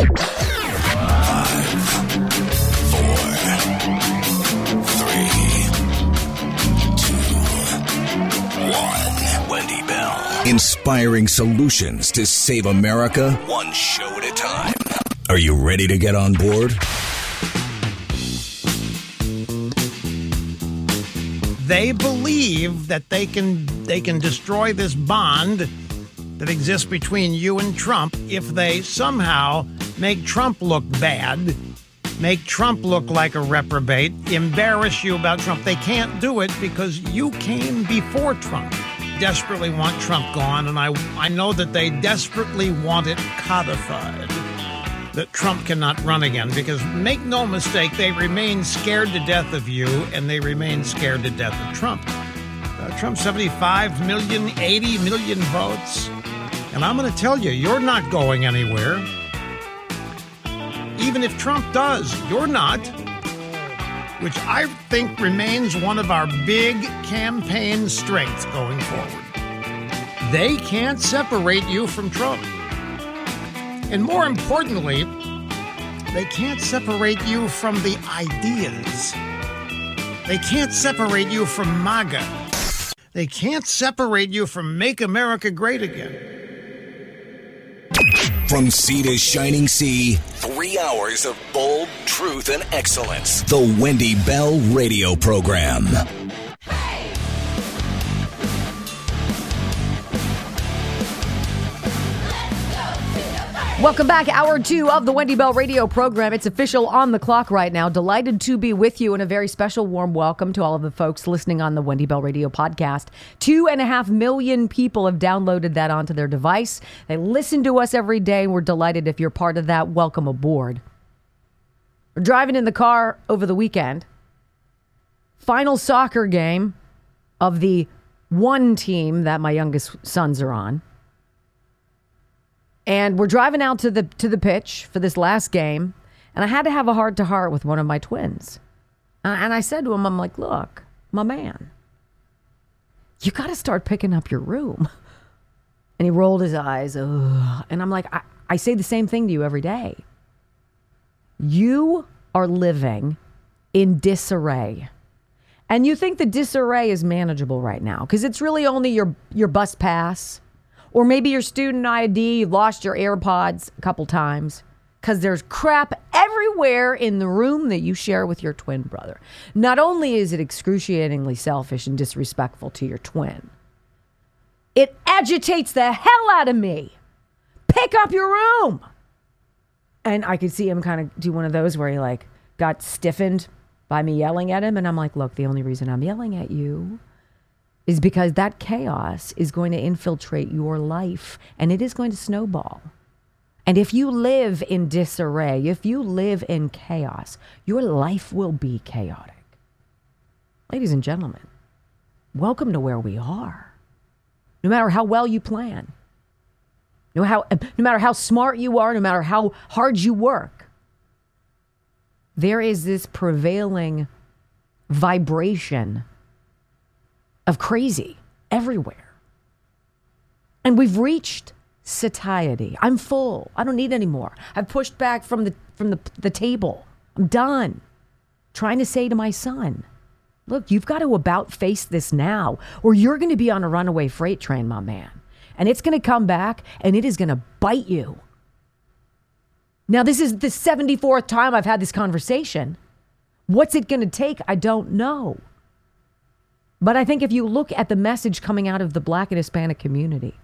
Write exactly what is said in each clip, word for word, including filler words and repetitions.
Inspiring solutions to save America, one show at a time. Are you ready to get on board? They believe that they can they can destroy this bond that exists between you and Trump if they somehow make Trump look bad, make Trump look like a reprobate, embarrass you about Trump. They can't do it because you came before Trump. Desperately want Trump gone, and I I know that they desperately want it codified, that Trump cannot run again, because make no mistake, they remain scared to death of you, and they remain scared to death of Trump. Uh, Trump, seventy-five million, eighty million votes, and I'm going to tell you, you're not going anywhere. Even if Trump does, you're not. Which I think remains one of our big campaign strengths going forward. They can't separate you from Trump. And more importantly, they can't separate you from the ideas. They can't separate you from MAGA. They can't separate you from Make America Great Again. From sea to shining sea, three hours of bold truth and excellence. The Wendy Bell Radio Program. Welcome back. Hour two of the Wendy Bell Radio Program. It's official, on the clock right now. Delighted to be with you, and a very special warm welcome to all of the folks listening on the Wendy Bell Radio Podcast. Two and a half million people have downloaded that onto their device. They listen to us every day, and we're delighted if you're part of that. Welcome aboard. We're driving in the car over the weekend. Final soccer game of the one team that my youngest sons are on. And we're driving out to the to the pitch for this last game, and I had to have a heart-to-heart with one of my twins. Uh, and I said to him, I'm like, look, my man, you got to start picking up your room. And he rolled his eyes. Ugh. And I'm like, I, I say the same thing to you every day. You are living in disarray. And you think the disarray is manageable right now because it's really only your, your bus pass. Or maybe your student I D, you lost your AirPods a couple times because there's crap everywhere in the room that you share with your twin brother. Not only is it excruciatingly selfish and disrespectful to your twin, it agitates the hell out of me. Pick up your room. And I could see him kind of do one of those where he like got stiffened by me yelling at him. And I'm like, look, the only reason I'm yelling at you is because that chaos is going to infiltrate your life, and it is going to snowball. And if you live in disarray, if you live in chaos, your life will be chaotic. Ladies and gentlemen, welcome to where we are. No matter how well you plan, no, how, no matter how smart you are, no matter how hard you work, there is this prevailing vibration of crazy everywhere. And we've reached satiety. I'm full. I don't need any more. I've pushed back from the from the, the table. I'm done. Trying to say to my son, look, you've got to about face this now, or you're going to be on a runaway freight train, my man. And it's going to come back, and it is going to bite you. Now, this is the seventy-fourth time I've had this conversation. What's it going to take? I don't know. But I think if you look at the message coming out of the Black and Hispanic community,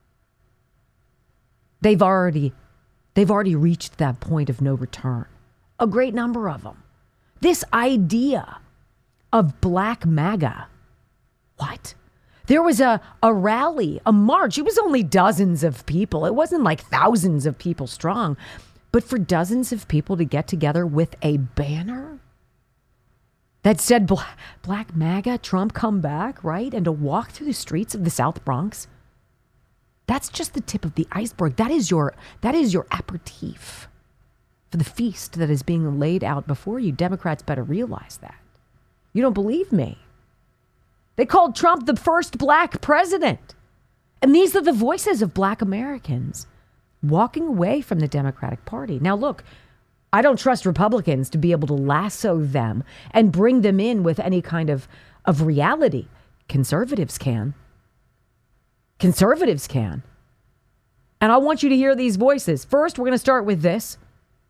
they've already, they've already reached that point of no return. A great number of them. This idea of Black MAGA. What? There was a, a rally, a march. It was only dozens of people. It wasn't like thousands of people strong. But for dozens of people to get together with a banner that said Black, Black MAGA, Trump come back, right? And to walk through the streets of the South Bronx. That's just the tip of the iceberg. That is your that is your aperitif for the feast that is being laid out before you. Democrats better realize that. You don't believe me? They called Trump the first Black president. And these are the voices of Black Americans walking away from the Democratic Party. Now, look, I don't trust Republicans to be able to lasso them and bring them in with any kind of, of reality. Conservatives can. Conservatives can. And I want you to hear these voices. First, we're going to start with this.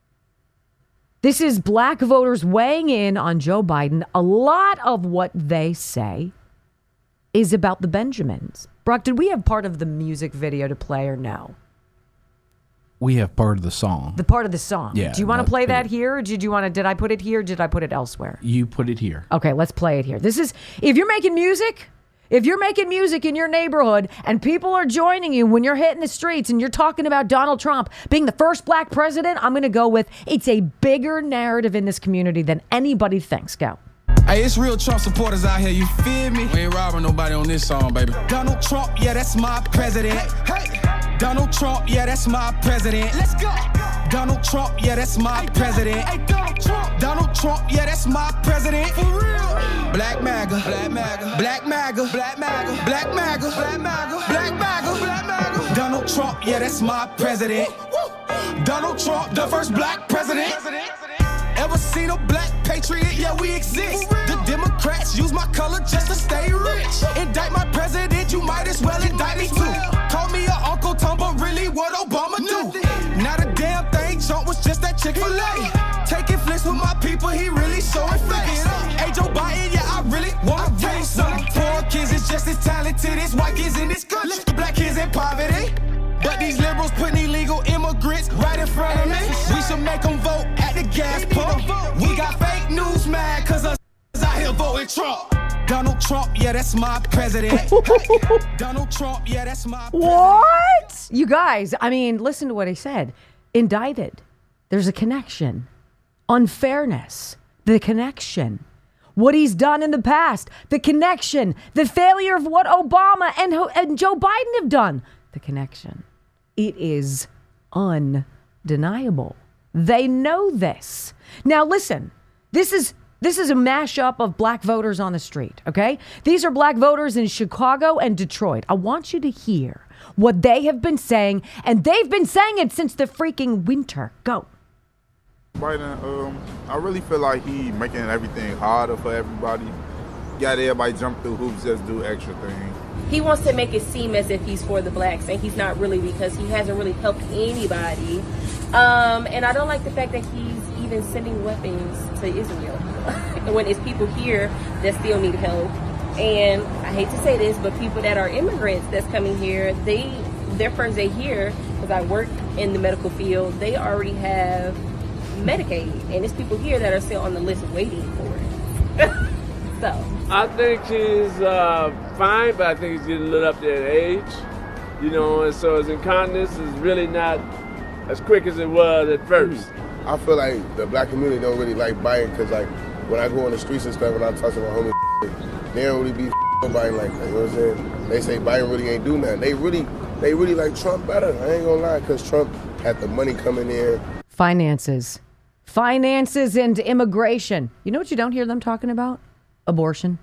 This is black voters weighing in on Joe Biden. A lot of what they say is about the Benjamins. Brock, did we have part of the music video to play or no? We have part of the song. The part of the song. Yeah. Do you want to play that here? Or did you want to? Did I put it here? Or did I put it elsewhere? You put it here. Okay, let's play it here. This is if you're making music, if you're making music in your neighborhood and people are joining you when you're hitting the streets and you're talking about Donald Trump being the first black president, I'm going to go with it's a bigger narrative in this community than anybody thinks. Go. Hey, it's real Trump supporters out here, you feel me? We ain't robbing nobody on this song, baby. Donald Trump, yeah, that's my president. Hey, hey. Donald Trump, yeah, that's my president. Let's go. Donald Trump, yeah, that's my hey, president. Hey, Donald Trump. Donald Trump, yeah, that's my president. For real. Black MAGA, Black MAGA, Black MAGA, Black MAGA, Black MAGA, Black MAGA, Black MAGA, Black MAGA. Donald Trump, yeah, that's my president. Donald Trump, the first black president. Ever seen a black patriot? Yeah, we exist. The Democrats use my color just to stay rich. Indict my president, you might as well indict me too. Call me your Uncle Tom, but really what Obama do? Not a damn thing, Trump was just that Chick-fil-A. Taking flicks with my people, he really showing face. Hey, Joe Biden, yeah, I really want to raise some. Poor kids is just as talented as white kids in this country. Black kids in poverty. But these liberals putting illegal immigrants right in front of me. We should make them vote at the gas pump. We got fake news mad cause us out here voting Trump. Donald Trump, yeah, that's my president. Donald Trump, yeah, that's my president. What? You guys, I mean, listen to what he said. Indicted. There's a connection. Unfairness. The connection. What he's done in the past. The connection. The failure of what Obama and, and Joe Biden have done. The connection. It is undeniable. They know this. Now listen, this is this is a mashup of black voters on the street, okay? These are black voters in Chicago and Detroit. I want you to hear what they have been saying, and they've been saying it since the freaking winter. Go. Biden, um, I really feel like he making everything harder for everybody. Got everybody jump through hoops, just do extra things. He wants to make it seem as if he's for the blacks, and he's not really, because he hasn't really helped anybody. Um, and I don't like the fact that he's even sending weapons to Israel when it's people here that still need help. And I hate to say this, but people that are immigrants that's coming here, they their first day here, because I work in the medical field, they already have Medicaid, and it's people here that are still on the list waiting for it. So I think she's uh, fine, but I think he's getting a little up there in age, you know, and so his incontinence is really not as quick as it was at first. I feel like the black community don't really like Biden because, like, when I go on the streets and stuff and I talk to my homies, they don't really be Biden like that, you know what I'm saying? They say Biden really ain't do nothing. They really, they really like Trump better. I ain't gonna lie, because Trump had the money coming in. Finances. Finances and immigration. You know what you don't hear them talking about? Abortion.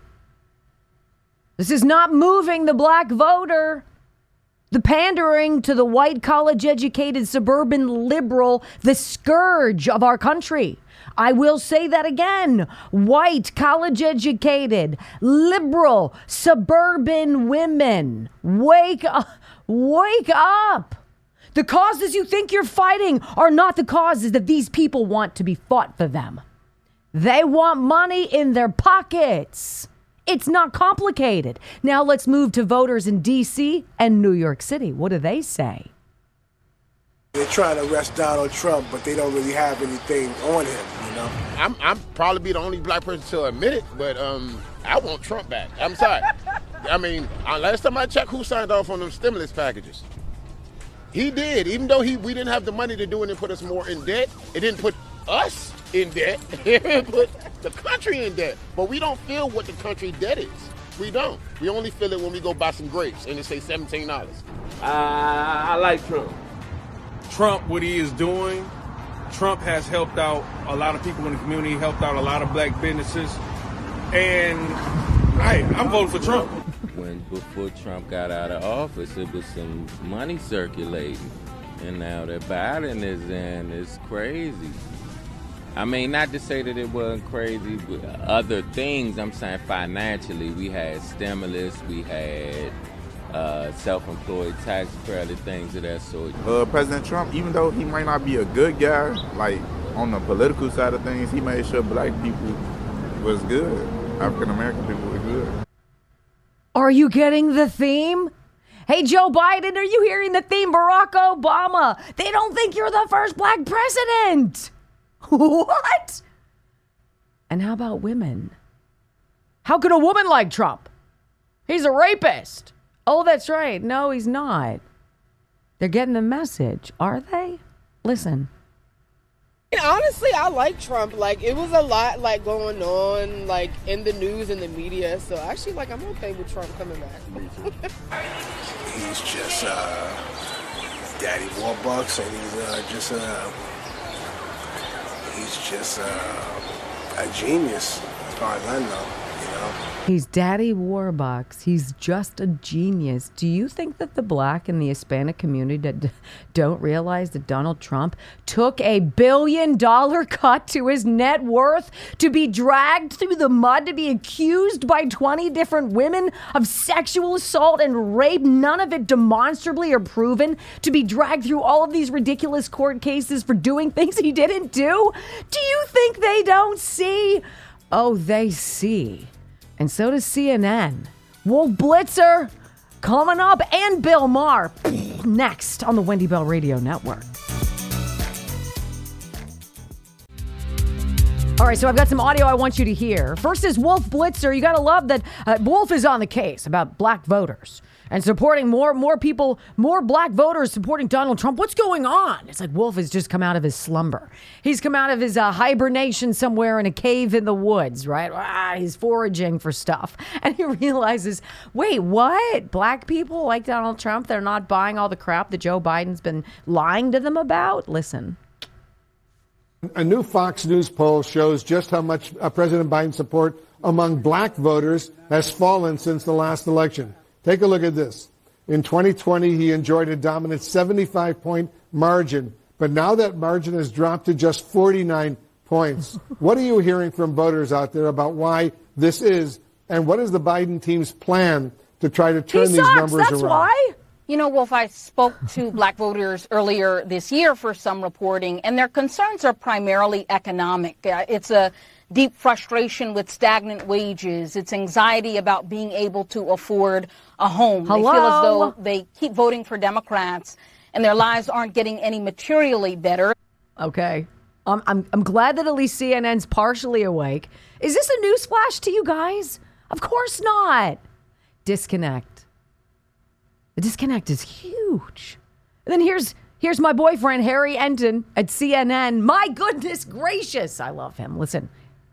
This is not moving the black voter. The pandering to the white, college-educated, suburban liberal, the scourge of our country. I will say that again. White, college-educated, liberal, suburban women. Wake up. Wake up. The causes you think you're fighting are not the causes that these people want to be fought for them. They want money in their pockets. It's not complicated. Now let's move to voters in D C and New York City. What do they say? They're trying to arrest Donald Trump, but they don't really have anything on him, you know? I'm I'm probably be the only black person to admit it, but um, I want Trump back. I'm sorry. I mean, last time I checked, who signed off on them stimulus packages? He did. Even though he we didn't have the money to do it and put us more in debt, it didn't put us in debt. It put the country in debt. But we don't feel what the country debt is. We don't. We only feel it when we go buy some grapes and it say seventeen dollars. Uh, I like Trump. Trump, what he is doing, Trump has helped out a lot of people in the community, helped out a lot of black businesses. And hey, I'm voting for Trump. When before Trump got out of office, it was some money circulating. And now that Biden is in, it's crazy. I mean, not to say that it wasn't crazy, but other things, I'm saying financially, we had stimulus, we had uh, self-employed tax credit, things of that sort. Uh, President Trump, even though he might not be a good guy, like on the political side of things, he made sure black people was good. African-American people were good. Are you getting the theme? Hey, Joe Biden, are you hearing the theme? Barack Obama. They don't think you're the first black president. What? And how about women? How could a woman like Trump? He's a rapist. Oh, that's right. No, he's not. They're getting the message, are they? Listen. Honestly, I like Trump. Like, it was a lot, like, going on, like, in the news and the media. So, actually, like, I'm okay with Trump coming back. He's just, uh, Daddy Warbucks, and he's, uh, just, uh, he's just, uh, a genius, as far as I know, you know? He's Daddy Warbucks. He's just a genius. Do you think that the black and the Hispanic community that don't realize that Donald Trump took a billion dollar cut to his net worth to be dragged through the mud, to be accused by twenty different women of sexual assault and rape, none of it demonstrably or proven, to be dragged through all of these ridiculous court cases for doing things he didn't do? Do you think they don't see? Oh, they see. And so does C N N. Wolf Blitzer coming up, and Bill Maher next on the Wendy Bell Radio Network. All right, so I've got some audio I want you to hear. First is Wolf Blitzer. You got to love that uh, Wolf is on the case about black voters and supporting more more people, more black voters supporting Donald Trump. What's going on? It's like Wolf has just come out of his slumber. He's come out of his uh, hibernation somewhere in a cave in the woods, right? Ah, he's foraging for stuff. And he realizes, wait, what? Black people like Donald Trump, they're not buying all the crap that Joe Biden's been lying to them about? Listen. A new Fox News poll shows just how much uh, President Biden's support among black voters has fallen since the last election. Take a look at this. In twenty twenty, he enjoyed a dominant seventy-five point margin, but now that margin has dropped to just forty-nine points. What are you hearing from voters out there about why this is, and what is the Biden team's plan to try to turn these numbers That's around? Why? You know, Wolf, I spoke to black voters earlier this year for some reporting, and their concerns are primarily economic. Uh, it's a deep frustration with stagnant wages. It's anxiety about being able to afford a home. Hello? They feel as though they keep voting for Democrats and their lives aren't getting any materially better. Okay. Um, I'm, I'm glad that at least C N N's partially awake. Is this a newsflash to you guys? Of course not. Disconnect. The disconnect is huge. And then here's here's my boyfriend, Harry Enton at C N N. My goodness gracious. I love him. Listen.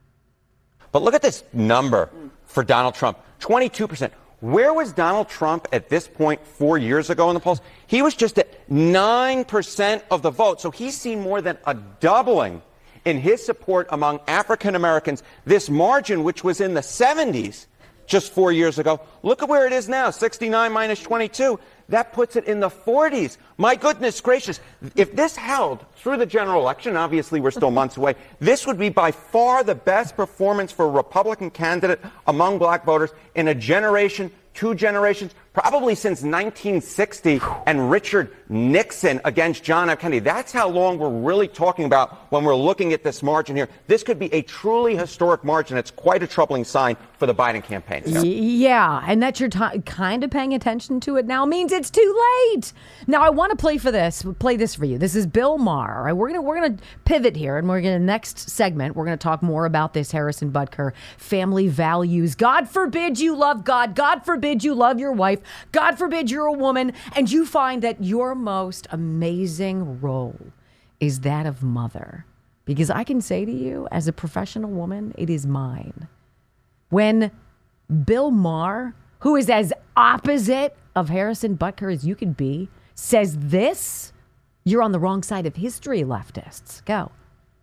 But look at this number for Donald Trump, twenty-two percent. Where was Donald Trump at this point four years ago in the polls? He was just at nine percent of the vote. So he's seen more than a doubling in his support among African Americans. This margin, which was in the seventies just four years ago, look at where it is now, sixty-nine minus twenty-two. That puts it in the forties. My goodness gracious. If this held through the general election, obviously we're still months away, this would be by far the best performance for a Republican candidate among black voters in a generation, two generations, probably since nineteen sixty and Richard Nixon against John F. Kennedy. That's how long we're really talking about when we're looking at this margin here. This could be a truly historic margin. It's quite a troubling sign for the Biden campaign. Y- yeah, and that you're t- kind of paying attention to it now means it's too late. Now I want to play for this, play this for you. This is Bill Maher. All right, we're gonna we're gonna pivot here, and we're gonna next segment. We're gonna talk more about this Harrison Butker family values. God forbid you love God. God forbid you love your wife. God forbid you're a woman and you find that your most amazing role is that of mother. Because I can say to you, as a professional woman, it is mine. When Bill Maher, who is as opposite of Harrison Butker as you could be, says this, you're on the wrong side of history, leftists. Go.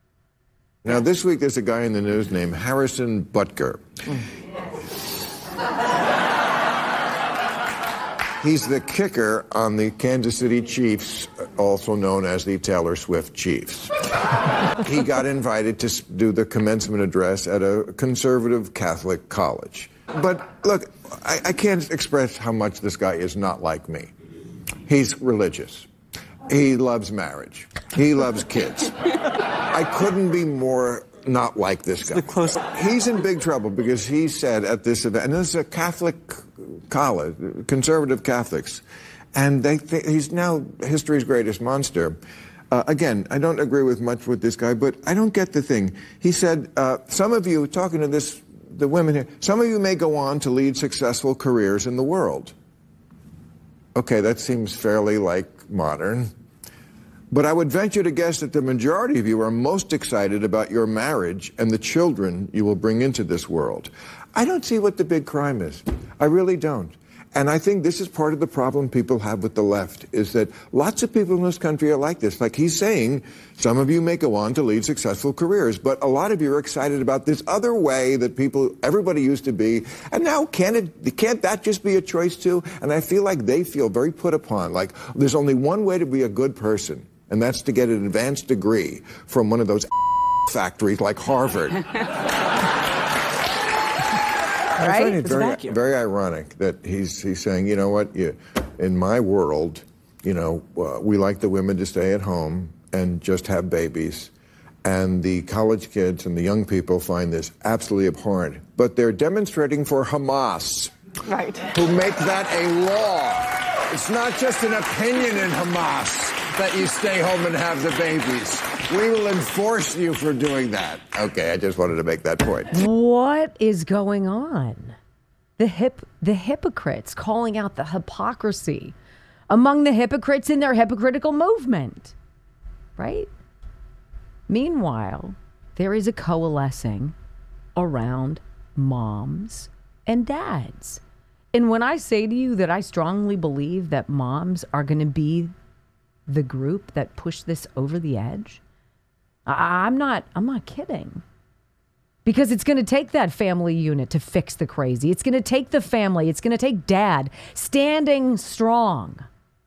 Now, this week there's a guy in the news named Harrison Butker. He's the kicker on the Kansas City Chiefs, also known as the Taylor Swift Chiefs. He got invited to do the commencement address at a conservative Catholic college. But look, I, I can't express how much this guy is not like me. He's religious. He loves marriage. He loves kids. I couldn't be more not like this guy. He's in big trouble because he said at this event, and this is a Catholic college, conservative Catholics, and they th- he's now history's greatest monster. Uh, again, I don't agree with much with this guy, but I don't get the thing. He said, uh, some of you, talking to this, the women here, some of you may go on to lead successful careers in the world. Okay, that seems fairly like modern. But I would venture to guess that the majority of you are most excited about your marriage and the children you will bring into this world. I don't see what the big crime is. I really don't. And I think this is part of the problem people have with the left, is that lots of people in this country are like this. Like he's saying, some of you may go on to lead successful careers, but a lot of you are excited about this other way that people, everybody used to be. And now can't it, can't that just be a choice too? And I feel like they feel very put upon, like there's only one way to be a good person, and that's to get an advanced degree from one of those factories like Harvard. Right? I find it It's a very, vacuum. very ironic that he's he's saying, you know what, you, in my world, you know, uh, we like the women to stay at home and just have babies, and the college kids and the young people find this absolutely abhorrent. But they're demonstrating for Hamas, right, who make that a law. It's not just an opinion in Hamas that you stay home and have the babies. We will enforce you for doing that. Okay, I just wanted to make that point. What is going on? The hip, the hypocrites calling out the hypocrisy among the hypocrites in their hypocritical movement, right? Meanwhile, there is a coalescing around moms and dads. And when I say to you that I strongly believe that moms are going to be the group that push this over the edge, I- I'm not, I'm not kidding. Because it's going to take that family unit to fix the crazy. It's going to take the family. It's going to take dad standing strong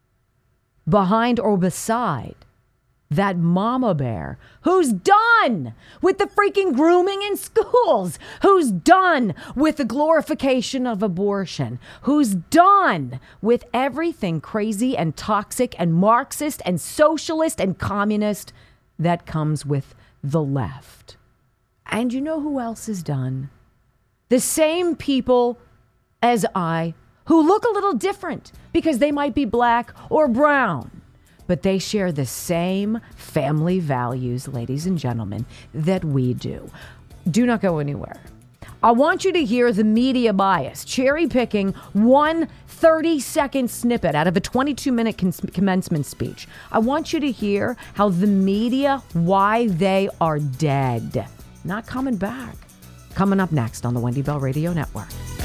behind or beside that mama bear who's done with the freaking grooming in schools, who's done with the glorification of abortion, who's done with everything crazy and toxic and Marxist and socialist and communist that comes with the left. And you know who else is done? The same people as I who look a little different because they might be black or brown, but they share the same family values, ladies and gentlemen, that we do. Do not go anywhere. I want you to hear the media bias, cherry picking one thirty-second snippet out of a twenty-two minute cons- commencement speech. I want you to hear how the media, why they are dead, not coming back. Coming up next on the Wendy Bell Radio Network.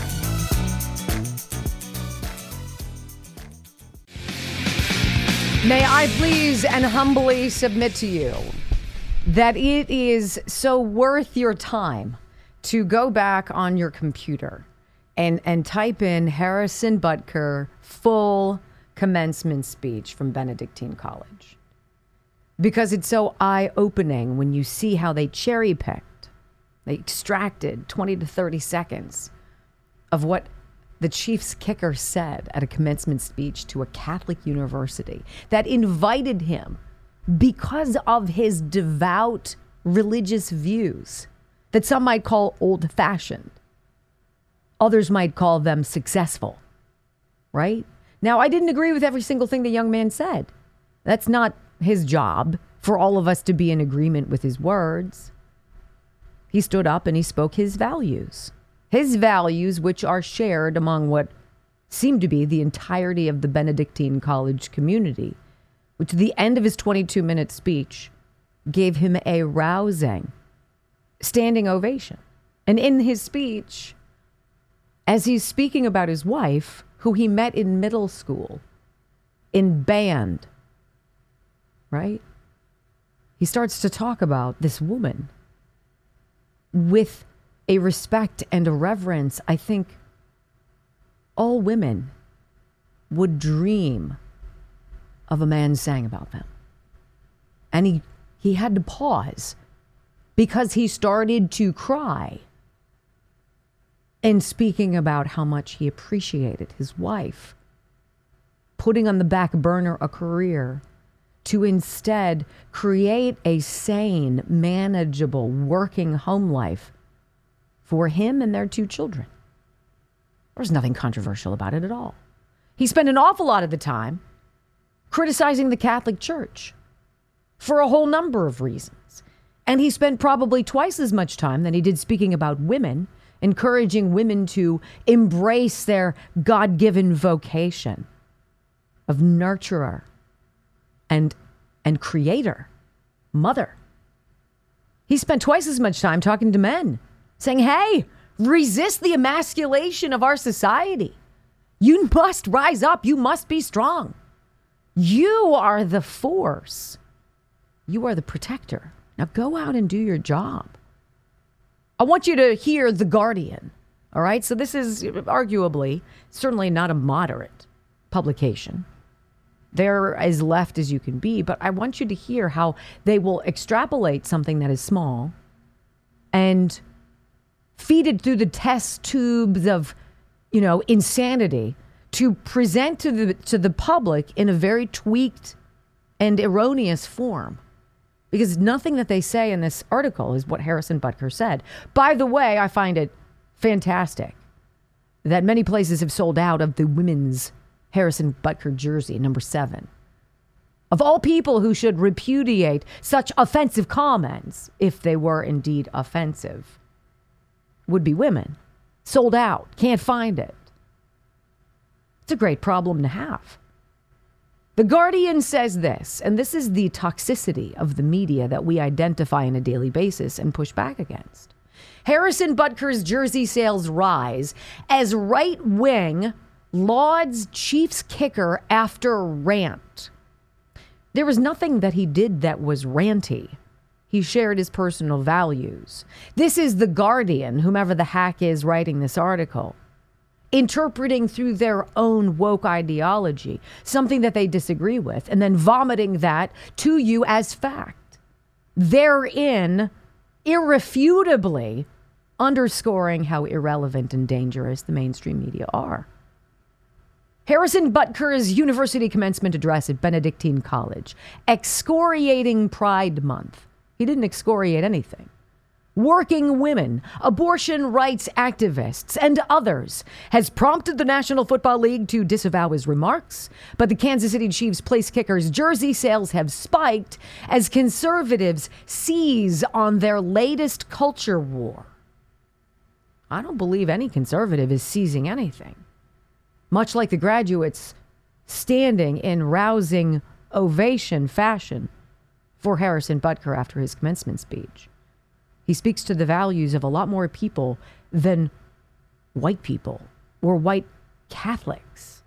May I please and humbly submit to you that it is so worth your time to go back on your computer and, and type in Harrison Butker full commencement speech from Benedictine College. Because it's so eye-opening when you see how they cherry-picked, they extracted twenty to thirty seconds of what the Chiefs kicker said at a commencement speech to a Catholic university that invited him because of his devout religious views that some might call old-fashioned. Others might call them successful, right? Now, I didn't agree with every single thing the young man said. That's not his job for all of us to be in agreement with his words. He stood up and he spoke his values. His values, which are shared among what seemed to be the entirety of the Benedictine College community, which at the end of his twenty-two minute speech gave him a rousing standing ovation. And in his speech, as he's speaking about his wife, who he met in middle school, in band, right? He starts to talk about this woman with a respect and a reverence I think all women would dream of a man saying about them. And he, he had to pause because he started to cry in speaking about how much he appreciated his wife putting on the back burner a career to instead create a sane, manageable, working home life for him and their two children. There was nothing controversial about it at all. He spent an awful lot of the time criticizing the Catholic Church for a whole number of reasons. And he spent probably twice as much time than he did speaking about women, encouraging women to embrace their God-given vocation of nurturer and and creator, mother. He spent twice as much time talking to men, saying, hey, resist the emasculation of our society. You must rise up. You must be strong. You are the force. You are the protector. Now go out and do your job. I want you to hear The Guardian. All right. So this is arguably certainly not a moderate publication. They're as left as you can be, but I want you to hear how they will extrapolate something that is small and feed it through the test tubes of, you know, insanity to present to the to the public in a very tweaked and erroneous form. Because nothing that they say in this article is what Harrison Butker said. By the way, I find it fantastic that many places have sold out of the women's Harrison Butker jersey, number seven. Of all people who should repudiate such offensive comments, if they were indeed offensive, would be women. Sold out. Can't find it. It's a great problem to have. The Guardian says this, and this is the toxicity of the media that we identify on a daily basis and push back against. Harrison Butker's jersey sales rise as right-wing lauds Chiefs kicker after rant. There was nothing that he did that was ranty. He shared his personal values. This is The Guardian, whomever the hack is writing this article, interpreting through their own woke ideology, something that they disagree with, and then vomiting that to you as fact. Therein, irrefutably underscoring how irrelevant and dangerous the mainstream media are. Harrison Butker's university commencement address at Benedictine College, excoriating Pride Month. He didn't excoriate anything. Working women, abortion rights activists, and others has prompted the National Football League to disavow his remarks, but the Kansas City Chiefs place kickers' jersey sales have spiked as conservatives seize on their latest culture war. I don't believe any conservative is seizing anything. Much like the graduates standing in rousing ovation fashion for Harrison Butker after his commencement speech. He speaks to the values of a lot more people than white people or white Catholics.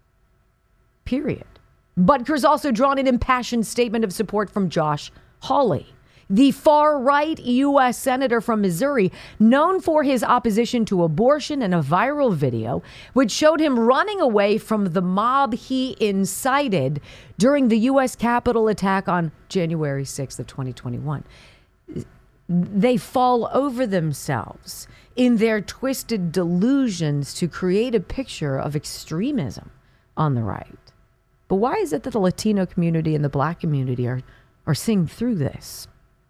Period. Butker's also drawn an impassioned statement of support from Josh Hawley, the far-right U S senator from Missouri, known for his opposition to abortion in a viral video, which showed him running away from the mob he incited during the U S Capitol attack on January sixth of twenty twenty-one. They fall over themselves in their twisted delusions to create a picture of extremism on the right. But why is it that the Latino community and the black community are, are seeing through this?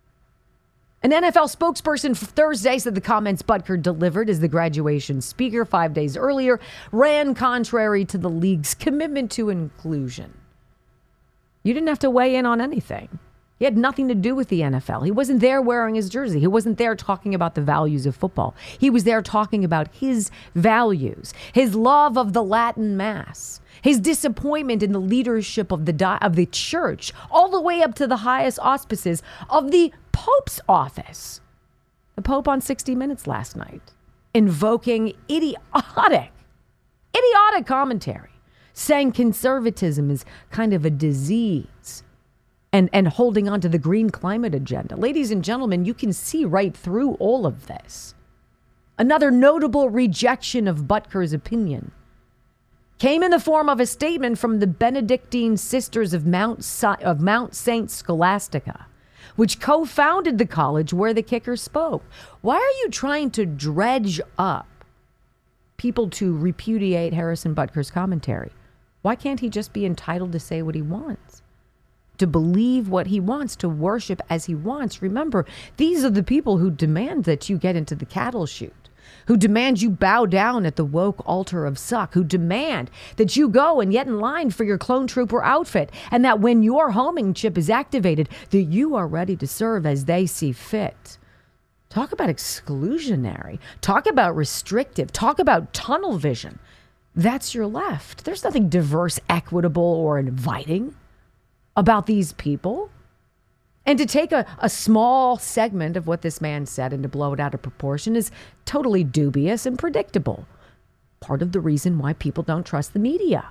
An N F L spokesperson Thursday said the comments Butker delivered as the graduation speaker five days earlier ran contrary to the league's commitment to inclusion. You didn't have to weigh in on anything. He had nothing to do with the N F L. He wasn't there wearing his jersey. He wasn't there talking about the values of football. He was there talking about his values, his love of the Latin Mass, his disappointment in the leadership of the di- of the church, all the way up to the highest auspices of the Pope's office. The Pope on sixty minutes last night, invoking idiotic, idiotic commentary, saying conservatism is kind of a disease. And, and holding on to the green climate agenda. Ladies and gentlemen, you can see right through all of this. Another notable rejection of Butker's opinion came in the form of a statement from the Benedictine Sisters of Mount, Si- of Mount Saint Scholastica, which co-founded the college where the kicker spoke. Why are you trying to dredge up people to repudiate Harrison Butker's commentary? Why can't he just be entitled to say what he wants, to believe what he wants, to worship as he wants? Remember, these are the people who demand that you get into the cattle chute, who demand you bow down at the woke altar of suck, who demand that you go and get in line for your clone trooper outfit, and that when your homing chip is activated, that you are ready to serve as they see fit. Talk about exclusionary. Talk about restrictive. Talk about tunnel vision. That's your left. There's nothing diverse, equitable, or inviting about these people. And to take a, a small segment of what this man said and to blow it out of proportion is totally dubious and predictable. Part of the reason why people don't trust the media.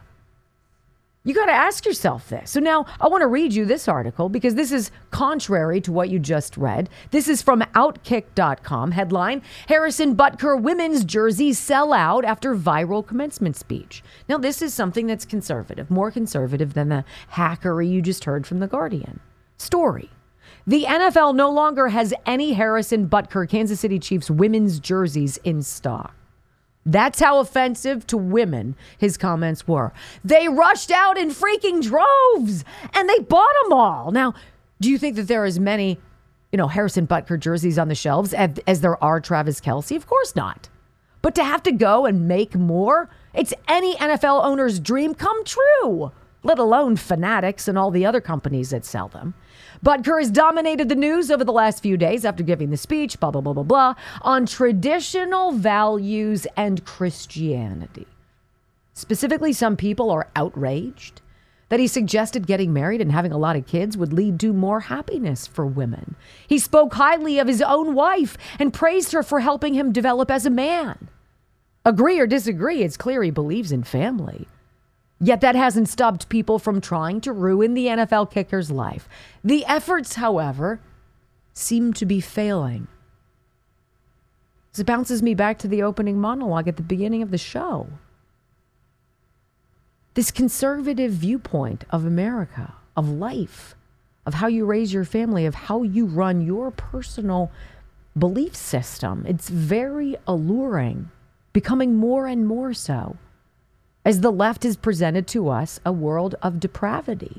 You got to ask yourself this. So now I want to read you this article because this is contrary to what you just read. This is from Outkick dot com. Headline, Harrison Butker women's jerseys sell out after viral commencement speech. Now this is something that's conservative, more conservative than the hackery you just heard from The Guardian. Story. The N F L no longer has any Harrison Butker Kansas City Chiefs women's jerseys in stock. That's how offensive to women his comments were. They rushed out in freaking droves and they bought them all. Now, do you think that there are as many, you know, Harrison Butker jerseys on the shelves as, as there are Travis Kelce? Of course not. But to have to go and make more, it's any N F L owner's dream come true, let alone Fanatics and all the other companies that sell them. Butker has dominated the news over the last few days after giving the speech, blah, blah, blah, blah, blah, on traditional values and Christianity. Specifically, some people are outraged that he suggested getting married and having a lot of kids would lead to more happiness for women. He spoke highly of his own wife and praised her for helping him develop as a man. Agree or disagree, it's clear he believes in family. Yet that hasn't stopped people from trying to ruin the N F L kicker's life. The efforts, however, seem to be failing. This bounces me back to the opening monologue at the beginning of the show. This conservative viewpoint of America, of life, of how you raise your family, of how you run your personal belief system, it's very alluring, becoming more and more so, as the left has presented to us a world of depravity,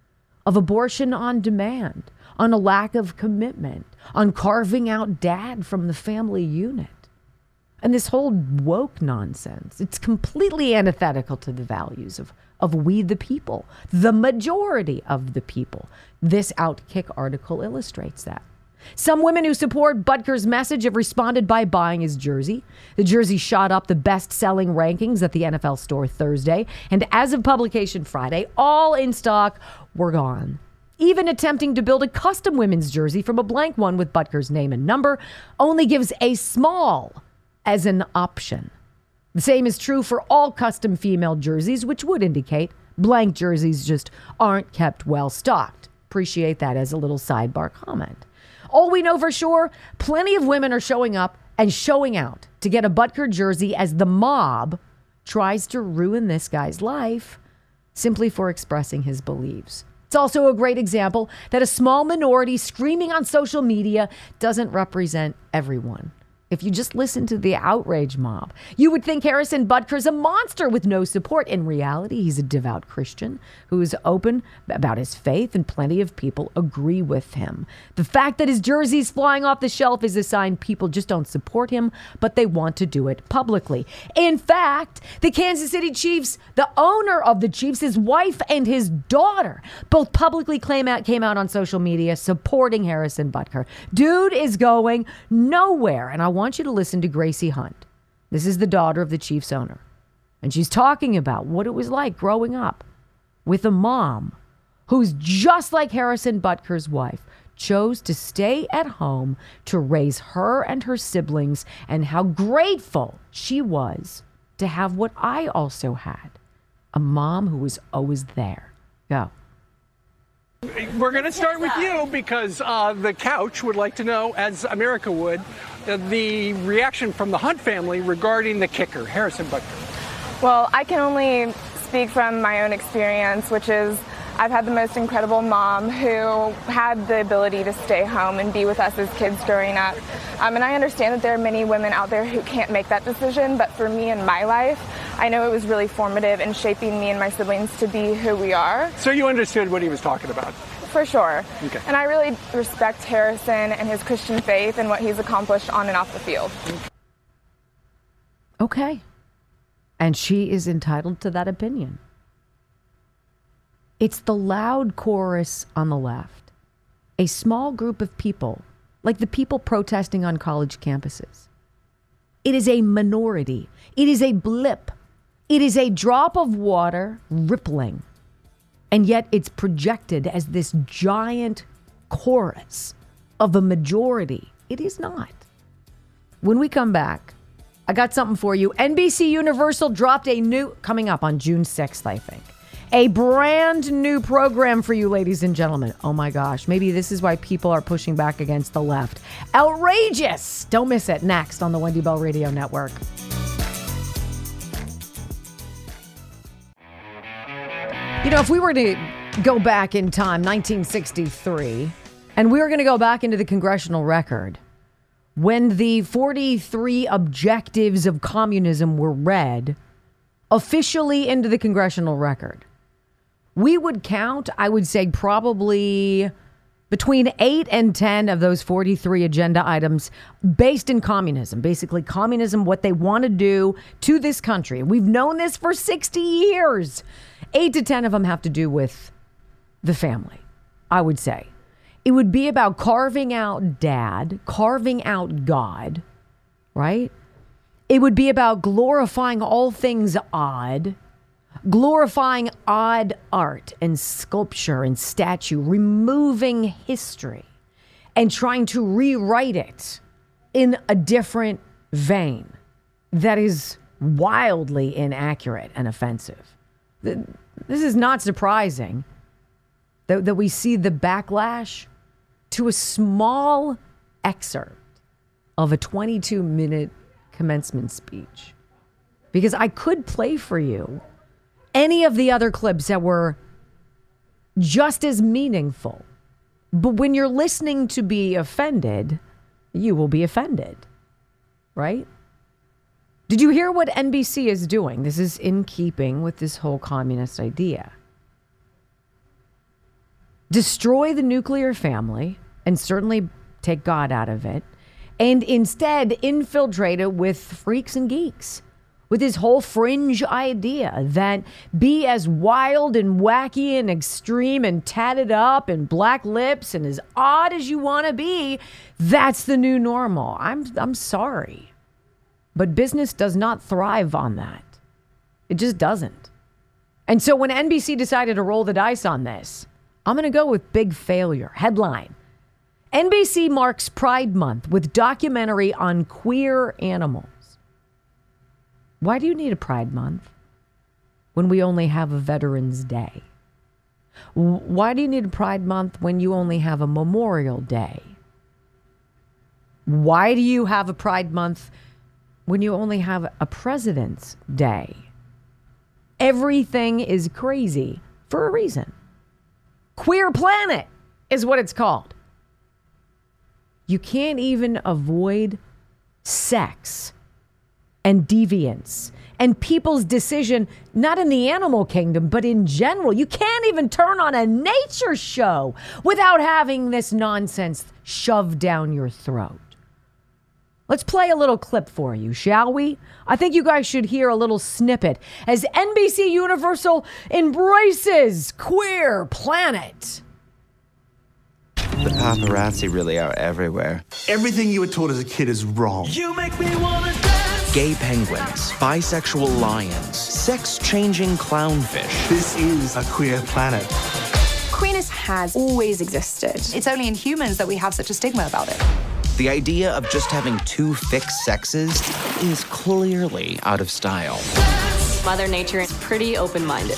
of abortion on demand, on a lack of commitment, on carving out dad from the family unit. And this whole woke nonsense, it's completely antithetical to the values of, of we the people, the majority of the people. This Outkick article illustrates that. Some women who support Butker's message have responded by buying his jersey. The jersey shot up the best-selling rankings at the N F L store Thursday, and as of publication Friday, all in stock were gone. Even attempting to build a custom women's jersey from a blank one with Butker's name and number only gives a small as an option. The same is true for all custom female jerseys, which would indicate blank jerseys just aren't kept well stocked. Appreciate that as a little sidebar comment. All we know for sure, plenty of women are showing up and showing out to get a Butker jersey as the mob tries to ruin this guy's life simply for expressing his beliefs. It's also a great example that a small minority screaming on social media doesn't represent everyone. If you just listen to the outrage mob, you would think Harrison Butker's a monster with no support. In reality, he's a devout Christian who is open about his faith, and plenty of people agree with him. The fact that his jersey's flying off the shelf is a sign people just don't support him, but they want to do it publicly. In fact, the Kansas City Chiefs, the owner of the Chiefs, his wife and his daughter, both publicly came out, came out on social media supporting Harrison Butker. Dude is going nowhere, and I want I want you to listen to Gracie Hunt. This is the daughter of the Chiefs owner. And she's talking about what it was like growing up with a mom who's just like Harrison Butker's wife, chose to stay at home to raise her and her siblings, and how grateful she was to have what I also had, a mom who was always there. Go. We're going to start with you because uh, the couch would like to know, as America would, uh, the reaction from the Hunt family regarding the kicker, Harrison Butker. Well, I can only speak from my own experience, which is I've had the most incredible mom who had the ability to stay home and be with us as kids growing up. Um, and I understand that there are many women out there who can't make that decision, but for me in my life, I know it was really formative in shaping me and my siblings to be who we are. So you understood what he was talking about? For sure. Okay. And I really respect Harrison and his Christian faith and what he's accomplished on and off the field. Okay. And she is entitled to that opinion. It's the loud chorus on the left. A small group of people, like the people protesting on college campuses. It is a minority. It is a blip. It is a drop of water rippling. And yet it's projected as this giant chorus of a majority. It is not. When we come back, I got something for you. N B C Universal dropped a new, coming up on June sixth, I think. A brand new program for you, ladies and gentlemen. Oh my gosh, maybe this is why people are pushing back against the left. Outrageous! Don't miss it. Next on the Wendy Bell Radio Network. You know, if we were to go back in time, nineteen sixty-three, and we were going to go back into the congressional record, when the forty-three objectives of communism were read officially into the congressional record, we would count, I would say, probably between eight and ten of those forty-three agenda items based in communism. Basically, communism, what they want to do to this country. We've known this for sixty years. Eight to ten of them have to do with the family, I would say. It would be about carving out dad, carving out God, right? It would be about glorifying all things odd, glorifying odd art and sculpture and statue, removing history and trying to rewrite it in a different vein that is wildly inaccurate and offensive. This is not surprising that, that we see the backlash to a small excerpt of a twenty-two minute commencement speech. Because I could play for you any of the other clips that were just as meaningful. But when you're listening to be offended, you will be offended, right? Did you hear what N B C is doing? This is in keeping with this whole communist idea. Destroy the nuclear family and certainly take God out of it, and instead infiltrate it with freaks and geeks, with his whole fringe idea that be as wild and wacky and extreme and tatted up and black lips and as odd as you want to be. That's the new normal. I'm I'm sorry. But business does not thrive on that. It just doesn't. And so when N B C decided to roll the dice on this, I'm going to go with big failure. Headline: N B C marks Pride Month with documentary on queer animals. Why do you need a Pride Month when we only have a Veterans Day? Why do you need a Pride Month when you only have a Memorial Day? Why do you have a Pride Month when you only have a President's Day? Everything is crazy for a reason. Queer Planet is what it's called. You can't even avoid sex and deviance and people's decision, not in the animal kingdom, but in general. You can't even turn on a nature show without having this nonsense shoved down your throat. Let's play a little clip for you, shall we? I think you guys should hear a little snippet as N B C Universal embraces Queer Planet. The paparazzi really are everywhere. Everything you were taught as a kid is wrong. You make me wanna dance. Gay penguins, bisexual lions, sex-changing clownfish. This is a queer planet. Queerness has always existed. It's only in humans that we have such a stigma about it. The idea of just having two fixed sexes is clearly out of style. Mother Nature is pretty open-minded.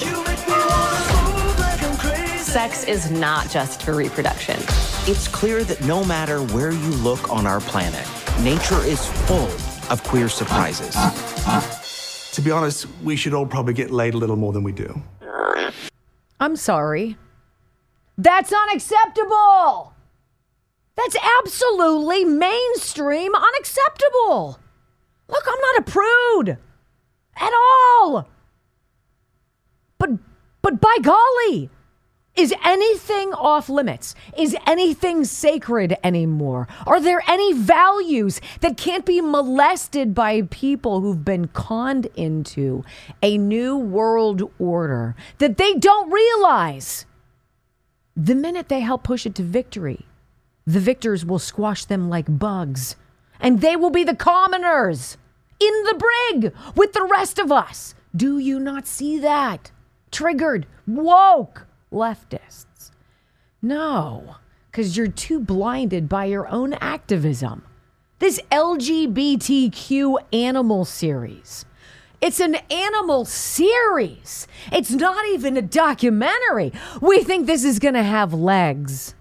Sex is not just for reproduction. It's clear that no matter where you look on our planet, nature is full of queer surprises. To be honest, we should all probably get laid a little more than we do. I'm sorry. That's unacceptable. That's absolutely mainstream unacceptable. Look, I'm not a prude at all. But but by golly, is anything off limits? Is anything sacred anymore? Are there any values that can't be molested by people who've been conned into a new world order that they don't realize? The minute they help push it to victory, the victors will squash them like bugs, and they will be the commoners in the brig with the rest of us. Do you not see that? Triggered, woke leftists. No, because you're too blinded by your own activism. This L G B T Q animal series. It's an animal series. It's not even a documentary. We think this is going to have legs.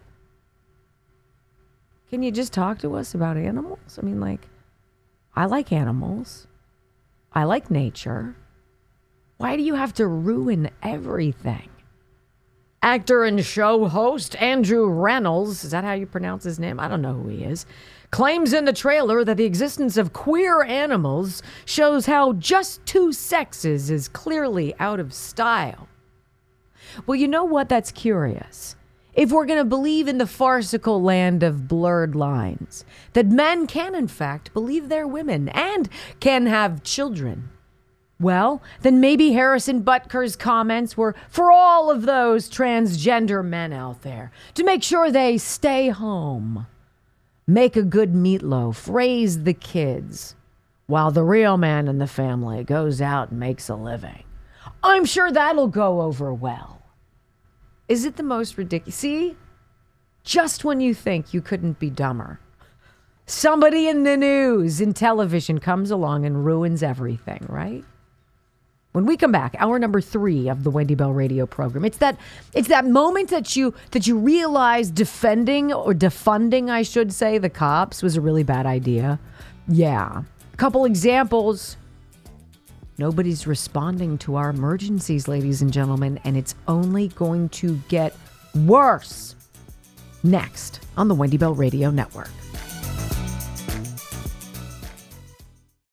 Can you just talk to us about animals? I mean, like, I like animals. I like nature. Why do you have to ruin everything? Actor and show host Andrew Reynolds, is that how you pronounce his name? I don't know who he is. Claims in the trailer that the existence of queer animals shows how just two sexes is clearly out of style. Well, you know what? That's curious. If we're going to believe in the farcical land of blurred lines, that men can, in fact, believe they're women and can have children, well, then maybe Harrison Butker's comments were for all of those transgender men out there to make sure they stay home, make a good meatloaf, raise the kids, while the real man in the family goes out and makes a living. I'm sure that'll go over well. Is it the most ridiculous? See, just when you think you couldn't be dumber, somebody in the news, in television, comes along and ruins everything, right? When we come back, hour number three of the Wendy Bell radio program, it's that it's that moment that you that you realize defending or defunding, I should say, the cops was a really bad idea. Yeah. A couple examples. Nobody's responding to our emergencies, ladies and gentlemen, and it's only going to get worse. Next on the Wendy Bell Radio Network.